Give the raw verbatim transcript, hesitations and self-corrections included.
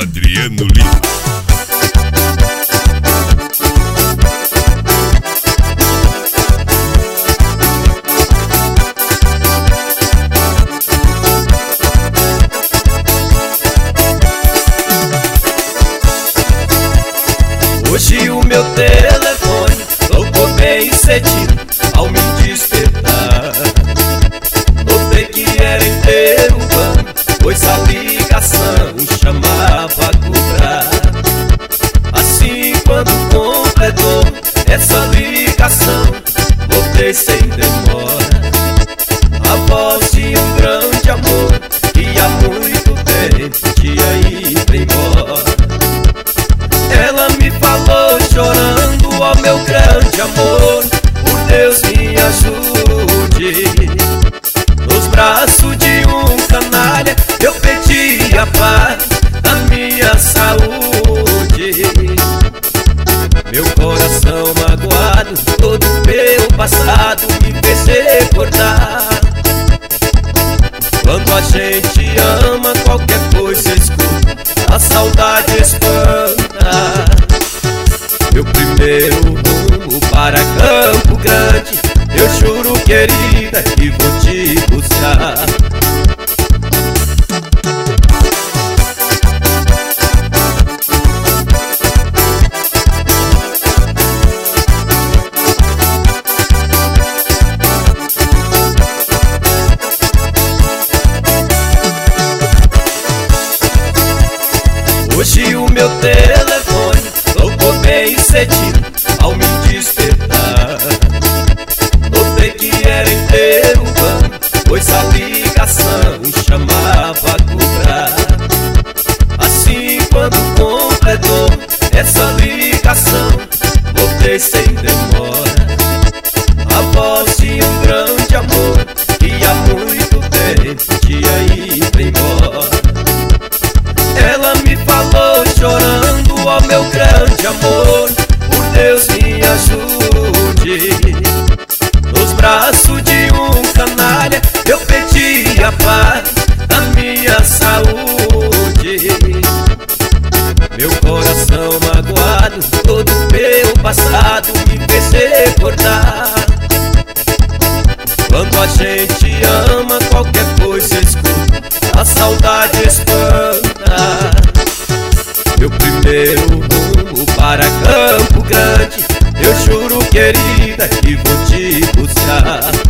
Adriano Lima. Hoje o meu telefone tocou bem cedinho ao me despertar. Notei que era inteiro vão, pois a ligação chamava a cobrar. Assim quando completou essa ligação, voltei sem demora. A voz de um grande amor que há muito tempo tinha ido embora. Ela me falou chorando, ó meu grande amor, por Deus me ajude. Nos braços de um canalha eu pedi a paz, a minha saúde. Meu coração magoado, todo meu passado me fez recordar. Quando a gente ama, qualquer coisa escuta, a saudade espanta. Meu primeiro rumo para Campo Grande, eu juro, querida, que vou te buscar. Hoje o meu telefone tocou bem cedinho ao me despertar. Notei que era inteiro vão, pois a ligação chamava a cobrar. Assim quando completou essa ligação, voltei sem demora. A voz de um grande amor que há muito tempo tinha ido embora. Ela me falou chorando, ó meu grande amor, por Deus me ajude. Nos braços de um canalha eu pedi a paz, a minha saúde. Meu coração magoado, todo meu passado me fez recordar. Quando a gente ama, qualquer coisa escuta, a saudade espanta. Meu primeiro rumo para Campo Grande, eu juro, querida, que vou te buscar.